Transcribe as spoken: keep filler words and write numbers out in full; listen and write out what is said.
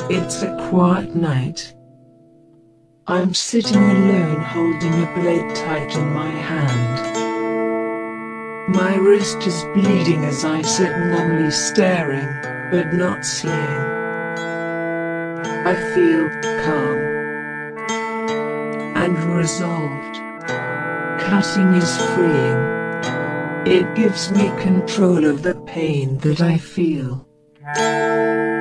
It's a quiet night. I'm sitting alone holding a blade tight in my hand. My wrist is bleeding as I sit numbly staring, but not seeing. I feel calm and resolved. Cutting is freeing. It gives me control of the pain that I feel.